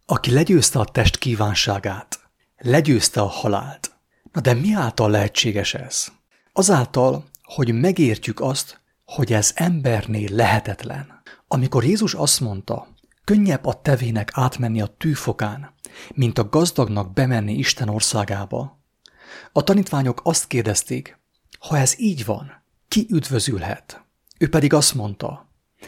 Aki legyőzte a test kívánságát, legyőzte a halált. Na de mi által lehetséges ez? Azáltal, hogy megértjük azt, hogy ez embernél lehetetlen. Amikor Jézus azt mondta, könnyebb a tevének átmenni a tűfokán, mint a gazdagnak bemenni Isten országába, a tanítványok azt kérdezték, ha ez így van, ki üdvözülhet? Ő pedig azt mondta,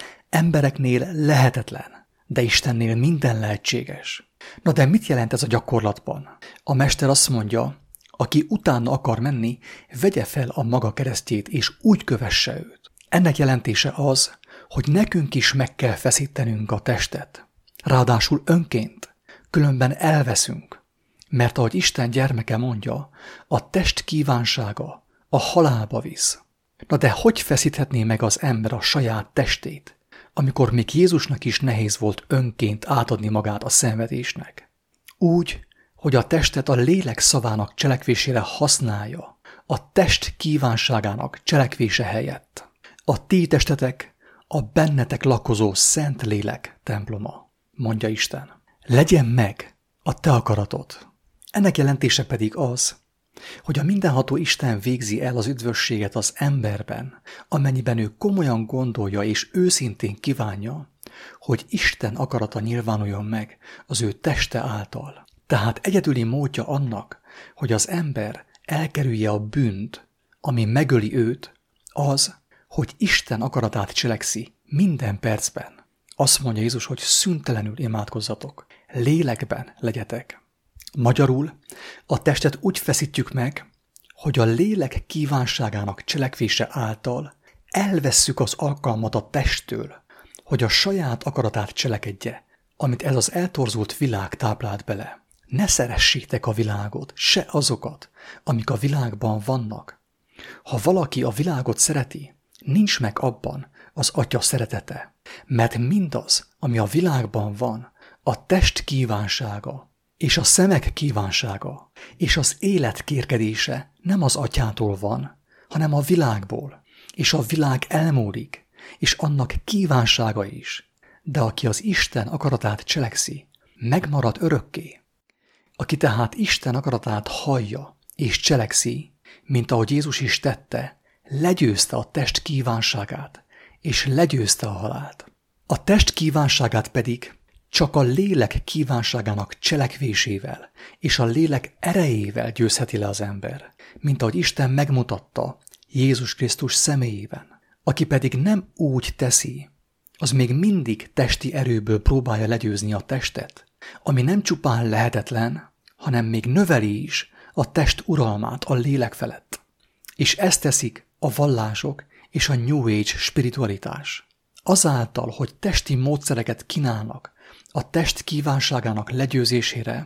embereknél lehetetlen, de Istennél minden lehetséges. Na de mit jelent ez a gyakorlatban? A mester azt mondja, aki utána akar menni, vegye fel a maga keresztjét, és úgy kövesse őt. Ennek jelentése az, hogy nekünk is meg kell feszítenünk a testet. Ráadásul önként, különben elveszünk. Mert ahogy Isten gyermeke mondja, a test kívánsága a halálba visz. Na de hogy feszíthetné meg az ember a saját testét, amikor még Jézusnak is nehéz volt önként átadni magát a szenvedésnek? Úgy, hogy a testet a lélek szavának cselekvésére használja, a test kívánságának cselekvése helyett. A ti testetek a bennetek lakozó szent lélek temploma, mondja Isten. Legyen meg a te akaratod. Ennek jelentése pedig az, hogy a mindenható Isten végzi el az üdvösséget az emberben, amennyiben ő komolyan gondolja és őszintén kívánja, hogy Isten akarata nyilvánuljon meg az ő teste által. Tehát egyedüli módja annak, hogy az ember elkerülje a bűnt, ami megöli őt, az, hogy Isten akaratát cselekszi minden percben. Azt mondja Jézus, hogy szüntelenül imádkozzatok, lélekben legyetek. Magyarul a testet úgy feszítjük meg, hogy a lélek kívánságának cselekvése által elvesszük az alkalmat a testtől, hogy a saját akaratát cselekedje, amit ez az eltorzult világ táplált bele. Ne szeressétek a világot, se azokat, amik a világban vannak. Ha valaki a világot szereti, nincs meg abban az Atya szeretete, mert mindaz, ami a világban van, a test kívánsága, és a szemek kívánsága, és az élet kérkedése nem az Atyától van, hanem a világból, és a világ elmúlik, és annak kívánsága is. De aki az Isten akaratát cselekszi, megmarad örökké. Aki tehát Isten akaratát hallja és cselekszi, mint ahogy Jézus is tette, legyőzte a test kívánságát, és legyőzte a halált. A test kívánságát pedig csak a lélek kívánságának cselekvésével és a lélek erejével győzheti le az ember, mint ahogy Isten megmutatta Jézus Krisztus személyében. Aki pedig nem úgy teszi, az még mindig testi erőből próbálja legyőzni a testet, ami nem csupán lehetetlen, hanem még növeli is a test uralmát a lélek felett. És ezt teszik a vallások és a New Age spiritualitás. Azáltal, hogy testi módszereket kínálnak a test kívánságának legyőzésére,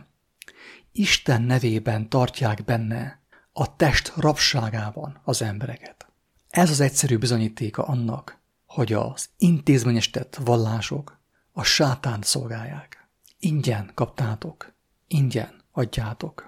Isten nevében tartják benne a test rabságában az embereket. Ez az egyszerű bizonyítéka annak, hogy az intézményesített vallások a sátánt szolgálják. Ingyen kaptátok, ingyen adjátok.